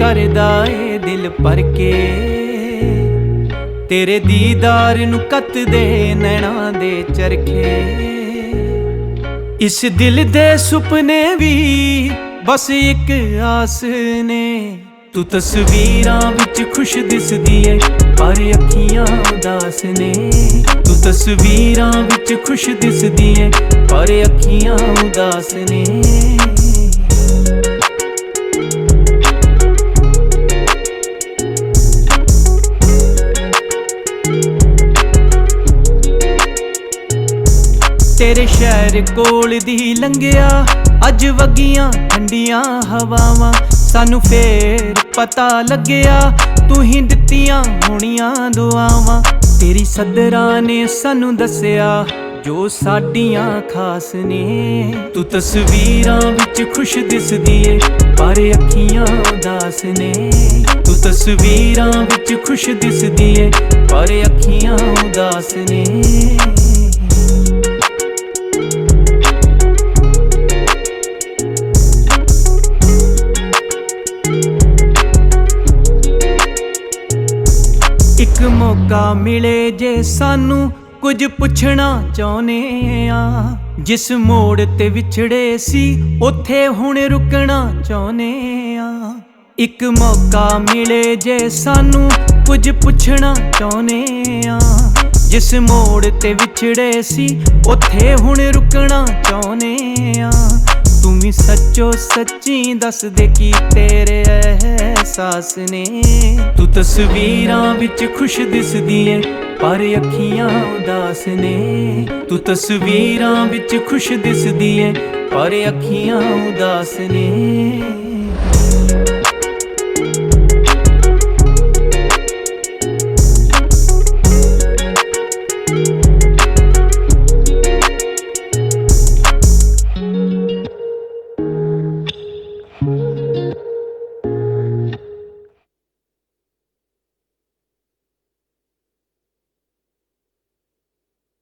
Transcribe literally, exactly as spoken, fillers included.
करदा ए दिल भर के, तेरे दीदार नू कतदे नैना दे चरखे। इस दिल दे सुपने भी बस एक आस ने, तू तस्वीरां विच खुश दिसदी ऐ पर अखियां उदास ने। तू तस्वीरां विच खुश दिसदी ऐ पर अखियां उदास ने। तेरे शहर कोल दी लंघिया अज वगियां ठंडियां हवावां, सानू फेर पता लग्या तू ही दित्तियां होणियां दुआवां। तेरी सदरा ने सानू दस्सिया जो साडियां खास ने। तू तस्वीरां विच खुश दिसदी ऐ पर अखियां उदास ने। तू तस्वीरां विच खुश दिसदी ऐ पर अखियां उदास ने। एक मौका मिले जे सानू कुछ पुछना चाहुने आ, जिस मोड़ ते विछड़े सी उथे हुण रुकना चाहुने आ। एक मौका मिले जे सानू कुछ पुछना चाहुने आ, जिस मोड़ ते विछड़े सी उथे हुण रुकना चाहुने आ। तू भी सच्चो सच्ची दस दे की तेरे एहसास ने। तू तस्वीरां विच खुश दिसदी ऐ पर अखियां उदास ने। तू तस्वीरां विच खुश दिसदी ऐ पर अखियां उदास ने।